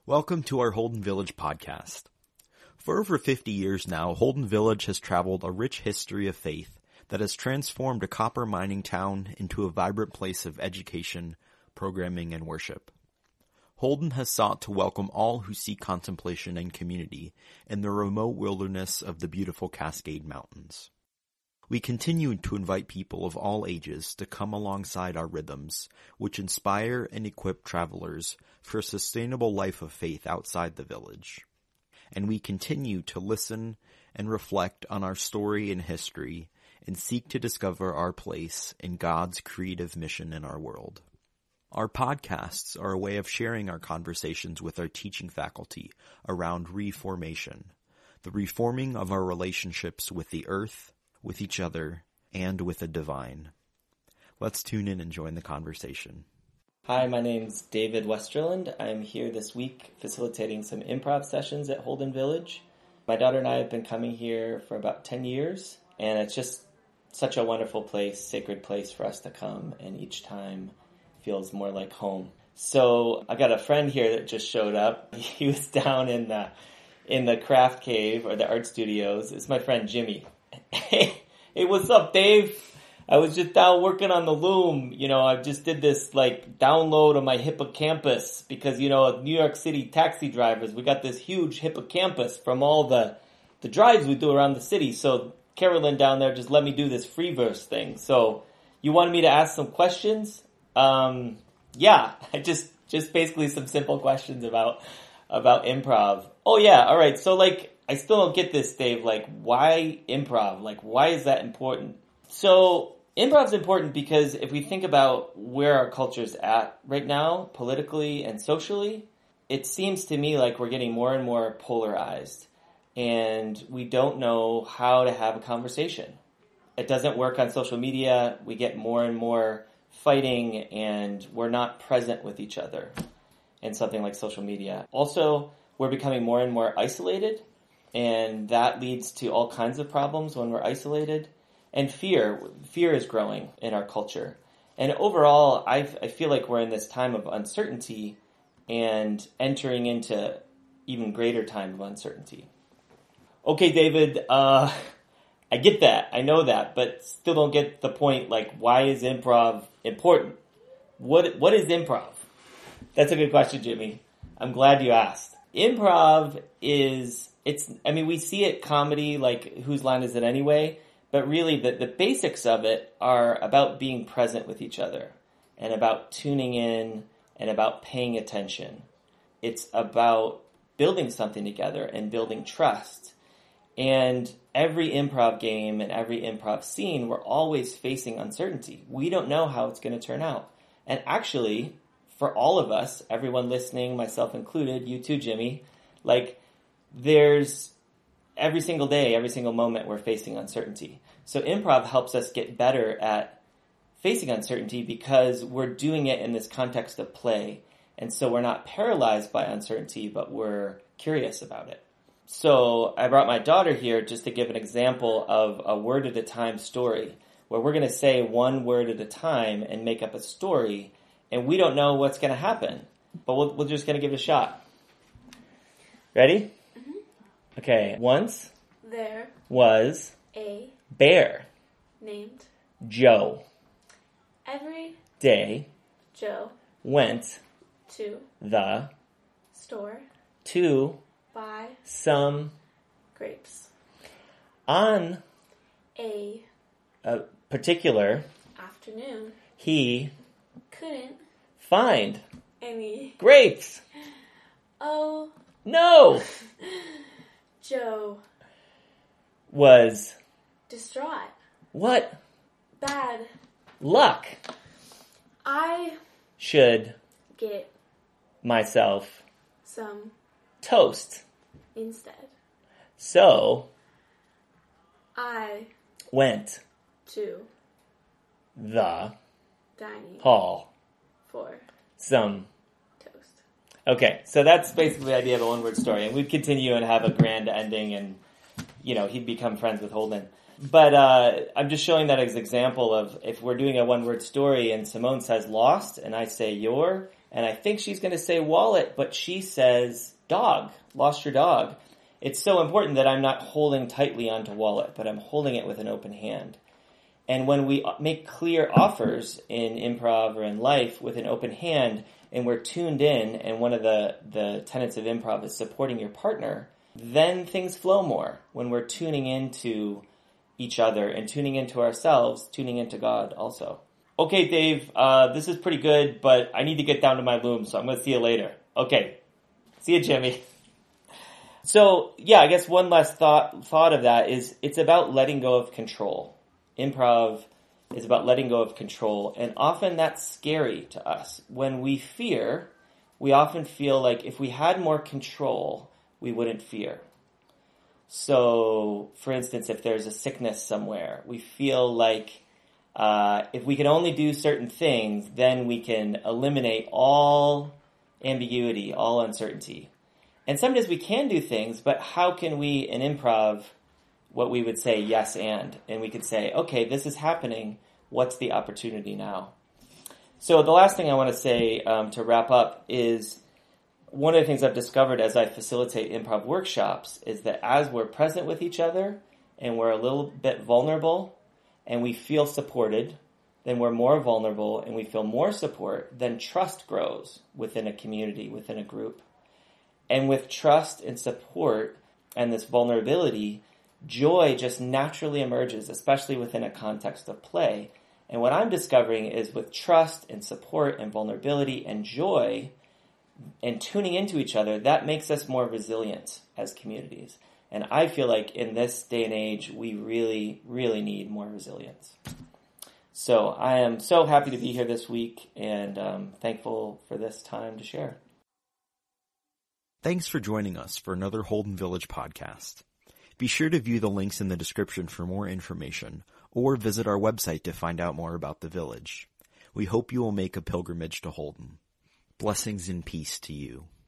Welcome to our Holden Village podcast. For over 50 years now, Holden Village has traveled a rich history of faith that has transformed a copper mining town into a vibrant place of education, programming, and worship. Holden has sought to welcome all who seek contemplation and community in the remote wilderness of the beautiful Cascade Mountains. We continue to invite people of all ages to come alongside our rhythms, which inspire and equip travelers for a sustainable life of faith outside the village. And we continue to listen and reflect on our story and history and seek to discover our place in God's creative mission in our world. Our podcasts are a way of sharing our conversations with our teaching faculty around reformation, the reforming of our relationships with the earth, with each other, and with the divine. Let's tune in and join the conversation. Hi, my name's David Westerland. I'm here this week facilitating some improv sessions at Holden Village. My daughter and I have been coming here for about 10 years, and it's just such a wonderful place, sacred place for us to come, and each time feels more like home. So I got a friend here that just showed up. He was down in the craft cave, or the art studios. It's my friend Jimmy. Hey, what's up, Dave? I was just down working on the loom. I just did this download of my hippocampus because, New York City taxi drivers, we got this huge hippocampus from all the drives we do around the city. So Carolyn down there just let me do this free verse thing. So you wanted me to ask some questions? Yeah, just basically some simple questions about improv. Oh yeah, all right. So I still don't get this, Dave. Why improv? Why is that important? So improv's important because if we think about where our culture's at right now, politically and socially, it seems to me like we're getting more and more polarized, and we don't know how to have a conversation. It doesn't work on social media. We get more and more fighting, and we're not present with each other in something like social media. Also, we're becoming more and more isolated, and that leads to all kinds of problems when we're isolated. And fear is growing in our culture. And overall, I feel like we're in this time of uncertainty and entering into even greater time of uncertainty. Okay, David, I get that. I know that, but still don't get the point. Why is improv important? What is improv? That's a good question, Jimmy. I'm glad you asked. Improv we see it comedy, Whose Line Is It Anyway? But really, the basics of it are about being present with each other and about tuning in and about paying attention. It's about building something together and building trust. And every improv game and every improv scene, we're always facing uncertainty. We don't know how it's going to turn out. And actually, for all of us, everyone listening, myself included, you too, Jimmy, there's every single day, every single moment we're facing uncertainty. So improv helps us get better at facing uncertainty because we're doing it in this context of play. And so we're not paralyzed by uncertainty, but we're curious about it. So I brought my daughter here just to give an example of a word at a time story, where we're going to say one word at a time and make up a story, and we don't know what's going to happen, but we're just going to give it a shot. Ready? Mm-hmm. Okay. Once there was a bear named Joe. Every day Joe went to the store to buy some grapes. On a particular afternoon, he couldn't find any grapes. Oh no! Joe was distraught. What Bad luck. I should get myself some toast instead. So I went to the dining hall for some toast. Okay, so that's basically the idea of a one-word story. And we'd continue and have a grand ending and, he'd become friends with Holden. But I'm just showing that as an example of if we're doing a one-word story and Simone says lost and I say you're, And I think she's going to say wallet, but she says dog, lost your dog. It's so important that I'm not holding tightly onto wallet, but I'm holding it with an open hand. And when we make clear offers in improv or in life with an open hand, and we're tuned in, and one of the tenets of improv is supporting your partner, then things flow more when we're tuning into each other and tuning into ourselves, tuning into God also. Okay, Dave, this is pretty good, but I need to get down to my loom, so I'm going to see you later. Okay. See you, Jimmy. So, yeah, I guess one last thought of that is it's about letting go of control. Improv is about letting go of control, and often that's scary to us. When we fear, we often feel like if we had more control, we wouldn't fear. So, for instance, if there's a sickness somewhere, we feel like if we can only do certain things, then we can eliminate all ambiguity, all uncertainty. And sometimes we can do things, but how can we, in improv, what we would say yes and we could say, okay, this is happening, what's the opportunity now? So the last thing I want to say to wrap up is one of the things I've discovered as I facilitate improv workshops is that as we're present with each other and we're a little bit vulnerable and we feel supported, then we're more vulnerable and we feel more support, then trust grows within a community, within a group. And with trust and support and this vulnerability, joy just naturally emerges, especially within a context of play. And what I'm discovering is with trust and support and vulnerability and joy and tuning into each other, that makes us more resilient as communities. And I feel like in this day and age, we really, really need more resilience. So I am so happy to be here this week and thankful for this time to share. Thanks for joining us for another Holden Village podcast. Be sure to view the links in the description for more information, or visit our website to find out more about the village. We hope you will make a pilgrimage to Holden. Blessings and peace to you.